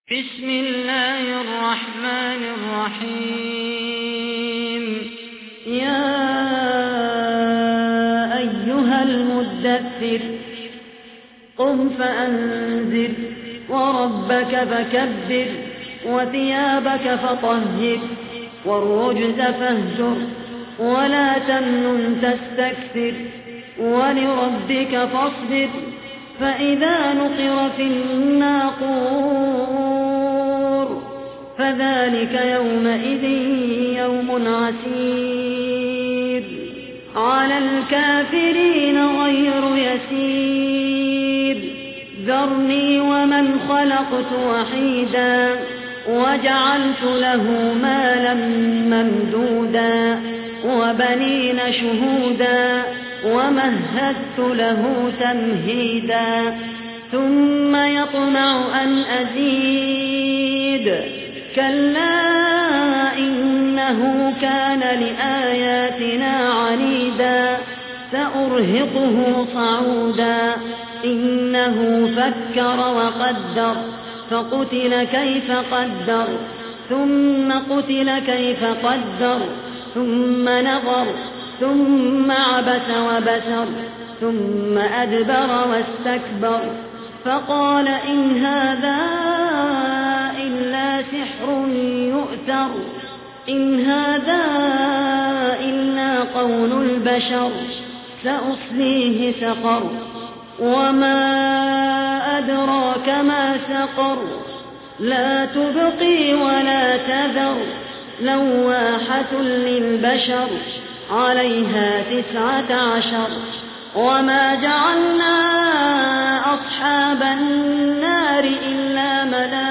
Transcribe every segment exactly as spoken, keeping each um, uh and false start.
بسم الله الرحمن الرحيم يا أيها المدثر قم فأنذر وربك فكبر وثيابك فطهر والرجز فاهجر ولا تمنن تستكثر ولربك فاصبر فإذا نقر في الناقور فذلك يومئذ يوم عسير على الكافرين غير يسير ذرني ومن خلقت وحيدا وجعلت له مالا ممدودا وبنين شهودا ومهدت له تمهيدا ثم يطمع أن أزيد كلا إنه كان لآياتنا عنيدا سأرهقه صعودا إنه فكر وقدر فقتل كيف قدر ثم قتل كيف قدر ثم نظر ثم عبس وبسر ثم أدبر واستكبر فقال إن هذا إلا سحر يؤثر إن هذا إلا قول البشر سأصليه سقر وما أدراك ما سقر لا تبقي ولا تذر لواحة للبشر عليها تسعة عشر وما جعلنا أصحاب النار إلا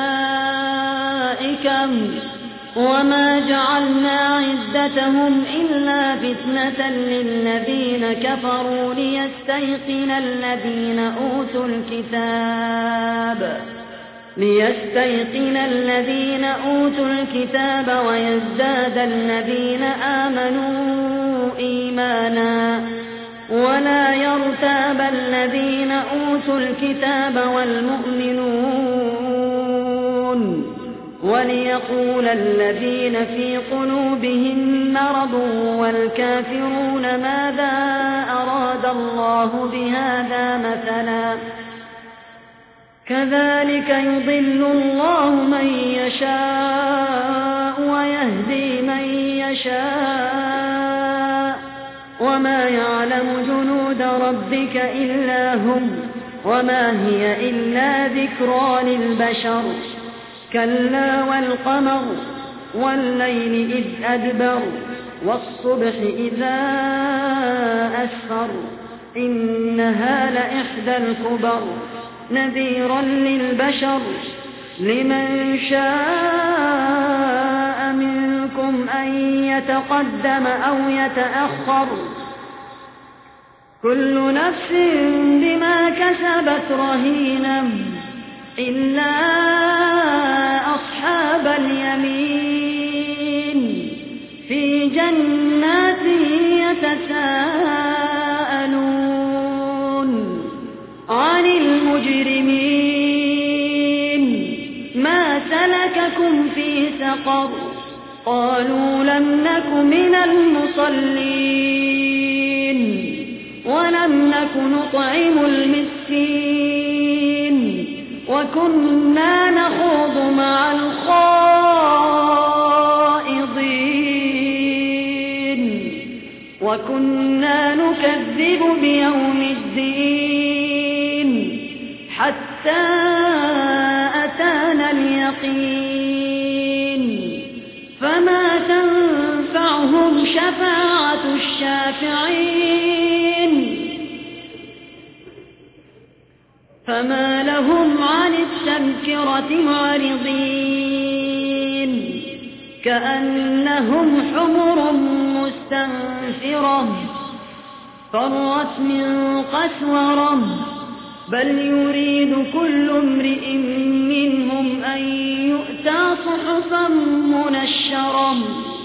ملائكة وما جعلنا عدتهم إلا فتنة للذين كفروا ليستيقن الذين أوتوا الكتاب ليستيقن الذين أوتوا الكتاب ويزداد الذين آمنوا إيمانا ولا يرتاب الذين أوتوا الكتاب والمؤمنون وليقول الذين في قلوبهم مرض والكافرون ماذا أراد الله بهذا مثلا كذلك يضل الله من يشاء ويهدي من يشاء وما يعلم جنود ربك إلا هم وما هي إلا ذكرى للبشر كلا والقمر والليل إذ أدبر والصبح إذا أسفر إنها لإحدى الكبر نذيرا للبشر لمن شاء منكم أن يتقدم أو يتأخر كل نفس بما كسبت رهينة إلا أصحاب اليمين في جنات يتساءلون عن المجرمين ما سلككم في سقر قالوا لم نك من المصلين ولم نك نطعم المسكين وكنا نخوض مع الخائضين وكنا نكذب بيوم الدين حتى أتانا اليقين فما تنفعهم شفاعة الشافعين فما لهم عن التذكرة معرضين كأنهم حمر مستنفرة فرت من قسورة بل يريد كل امرئ منهم أن يؤتى صحفا منشرة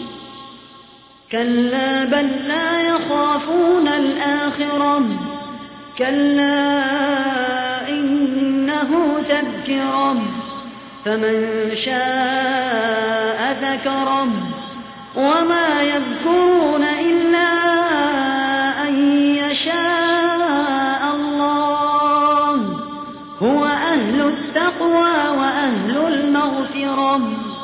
كلا بل لا يخافون الآخرة كلا إنه تذكرة فمن شاء ذكره وما يذكرون إلا أن يشاء الله هو أهل التقوى وأهل المغفرة